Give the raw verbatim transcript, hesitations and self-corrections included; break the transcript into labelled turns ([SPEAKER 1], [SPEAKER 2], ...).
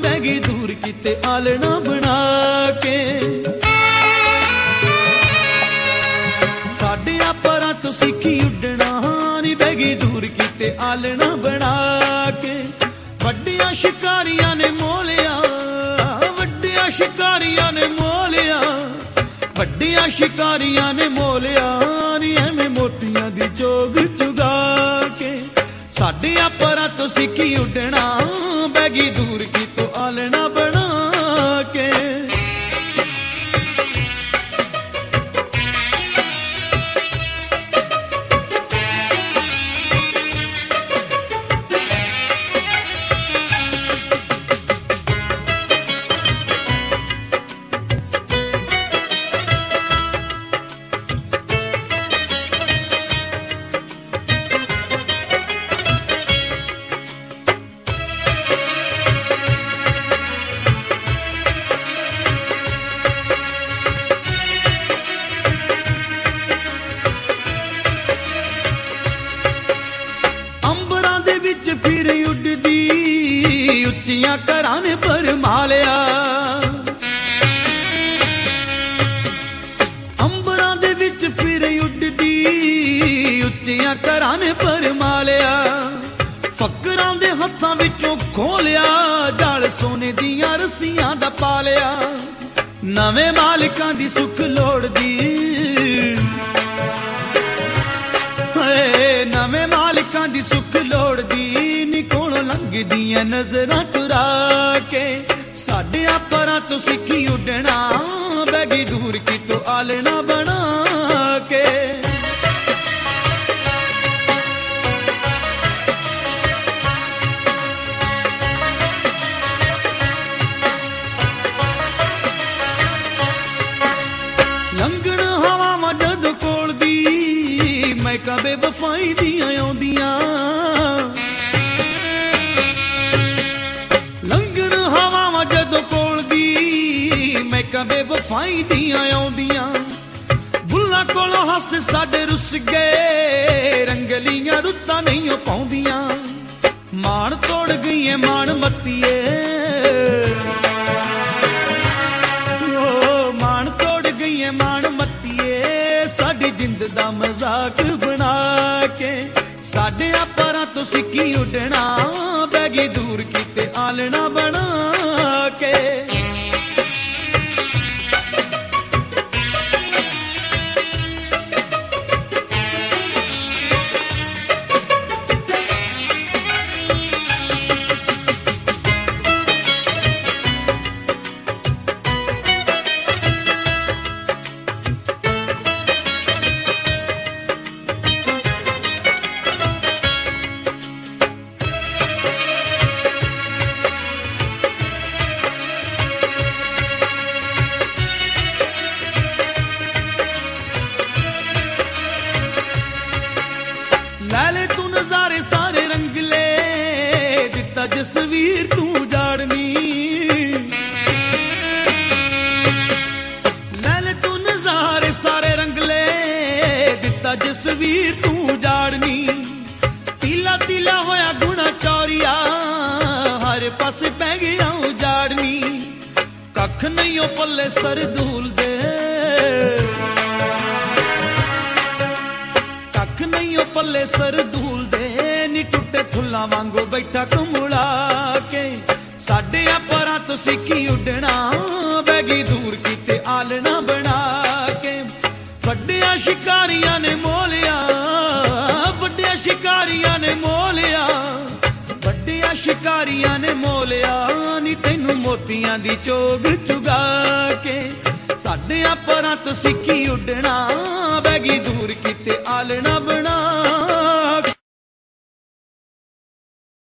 [SPEAKER 1] ਬਹਿ ਗਈ ਦੂਰ ਕਿਤੇ ਆਲਣਾ ਬਣਾ ਕੇ। ਸਾਡਿਆਂ ਪਰਾਂ ਤੋਂ ਸਿੱਖੀ ਉੱਡਣਾ ਨੀ ਬਹਿ ਗਈ ਦੂਰ ਕਿਤੇ ਆਲਣਾ ਬਣਾ ਕੇ। ਵੱਡੀਆਂ ਸ਼ਿਕਾਰੀਆਂ ਨੇ ਮੋਲਿਆ, ਵੱਡੀਆਂ ਸ਼ਿਕਾਰੀਆਂ ਨੇ ਮੋਲਿਆ, ਵੱਡੀਆਂ ਸ਼ਿਕਾਰੀਆਂ ਨੇ ਮੋਲਿਆ ਨੀ ਐਵੇਂ ਮੋਤੀਆਂ ਦੀ ਚੋਗ ਚੁਗਾ ਕੇ। ਸਾਡਿਆਂ ਪਰਾਂ ਤੋਂ ਸਿੱਖੀ ਉੱਡਣਾ ਬਹਿ ਗਈ ਦੂਰ ਕਿਤੋਂ ਆਲਣਾ ਬਣਾ ਕੇ। ਫਿਰ ਉੱਡਦੀ ਉੱਚੀਆਂ ਘਰਾਂ ਨੇ ਭਰਮਾ ਲਿਆ, ਅੰਬਰਾਂ ਦੇ ਵਿੱਚ ਫਿਰ ਉੱਡਦੀ ਉੱਚੀਆਂ ਘਰਾਂ ਨੇ ਭਰਮਾ ਲਿਆ। ਫਕਰਾਂ ਦੇ ਹੱਥਾਂ ਵਿੱਚੋਂ ਖੋਲਿਆ ਜਾਲ ਸੋਨੇ ਦੀਆਂ ਰੱਸੀਆਂ ਦਾ ਪਾ ਲਿਆ। ਨਵੇਂ ਮਾਲਕਾਂ ਦੀ ਸੁੱਖ ਲੋੜਦੀ, ਨਵੇਂ ਮਾਲਕਾਂ ਦੀ ਸੁੱਖ ਲੋੜਦੀ ਨੀ ਕੋਲੋਂ ਲੰਘਦੀਆਂ ਨਜ਼ਰਾਂ ਚੁਰਾ ਕੇ। ਸਾਡਿਆਂ ਪਰਾਂ ਤੋਂ ਸਿੱਖੀ ਉੱਡਣਾ ਬਹਿ ਗਈ ਦੂਰ ਕਿਤੋਂ ਆਲਣਾ ਬਣਾ ਕੇ। ਲੰਘਣ ਹਵਾਵਾਂ ਜਦੋਂ ਕੋਲ ਦੀ ਮੈਂ ਕਦੇ ਵਫਾਈ ਦੀਆਂ ਆਉਂਦੀਆਂ, ਲੰਘਣ ਹਵਾਵਾਂ ਜਦੋਂ ਕੋਲ ਦੀ ਮੈਂ ਕਦੇ ਵਫਾਈ ਦੀਆਂ ਆਉਂਦੀਆਂ। ਬੁੱਲਾਂ ਕੋਲੋਂ ਹੱਸ ਸਾਡੇ ਰੁੱਸ ਗਏ ਰੰਗਲੀਆਂ ਰੁੱਤਾਂ ਨਹੀਂ ਪਾਉਂਦੀਆਂ। ਮਾਣ ਤੋੜ ਗਈਏ ਮਾਣ ਮੱਤੀਏ, ਓ ਮਾਣ ਤੋੜ ਗਈਏ ਮਾਣ ਮੱਤੀਏ ਸਾਡੀ ਜਿੰਦ ਦਾ ਮਜ਼ਾਕ ਬਣਾ ਕੇ। ਸਾਡਿਆਂ ਪਰਾਂ ਤੋਂ ਸਿੱਖੀ ਉੱਡਣਾ ਬਹਿ ਗਈ ਦੂਰ ਕਿਤੇ ਆਲਣਾ ਬਣਾ ਕੇ। ਲੈ ਲੈ ਤੂੰ ਨਜ਼ਾਰੇ ਸਾਰੇ ਰੰਗਲੇ ਦਿੱਤਾ ਜਸਵੀਰ ਤੂੰ ਜਾੜਨੀ। ਲੈ ਲੈ ਤੂੰ ਨਜ਼ਾਰੇ ਸਾਰੇ ਰੰਗਲੇ ਦਿੱਤਾ ਜਸਵੀਰ ਤੂੰ ਜਾੜਨੀ। ਤੀਲਾ ਤੀਲਾ ਹੋਇਆ ਗੁਣਾ ਚੌਰੀਆ ਹਰ ਪਾਸੇ ਪੈ ਗਿਆ ਉਜਾੜਨੀ। ਕੱਖ ਨਹੀਂ ਉਹ ਪੱਲੇ ਸਰਦੂਲ ਦੇ, ਕੱਖ ਨਹੀਂ ਉਹ ਪੱਲੇ ਸਰਦੂਲ ਦੇ ਨੀ ਟੁੱਟੇ ਫੁੱਲਾਂ ਵਾਂਗੂ ਬੈਠਾ ਕਮੁਲਾ ਕੇ। ਸਾਡਿਆਂ ਪਰਾਂ ਤੋਂ ਸਿੱਖੀ ਉੱਡਣਾ ਬਹਿ ਗਈ ਦੂਰ ਕਿਤੇ ਆਲਣਾ ਬਣਾ ਕੇ। ਵੱਡਿਆਂ ਸ਼ਿਕਾਰੀਆਂ ਨੇ ਮੋਲਿਆ, ਵੱਡਿਆਂ ਸ਼ਿਕਾਰੀਆਂ ਨੇ ਮੋਲਿਆ, ਵੱਡਿਆਂ ਸ਼ਿਕਾਰੀਆਂ ਨੇ ਮੋਲਿਆ ਨੀ ਤੈਨੂੰ ਮੋਤੀਆਂ ਦੀ ਚੋਗ ਚੁਗਾ ਕੇ। ਸਾਡਿਆਂ ਪਰਾਂ ਤੋਂ ਸਿੱਖੀ ਉੱਡਣਾ ਬਹਿ ਗਈ ਦੂਰ ਕਿਤੇ ਆਲਣਾ ਬਣਾ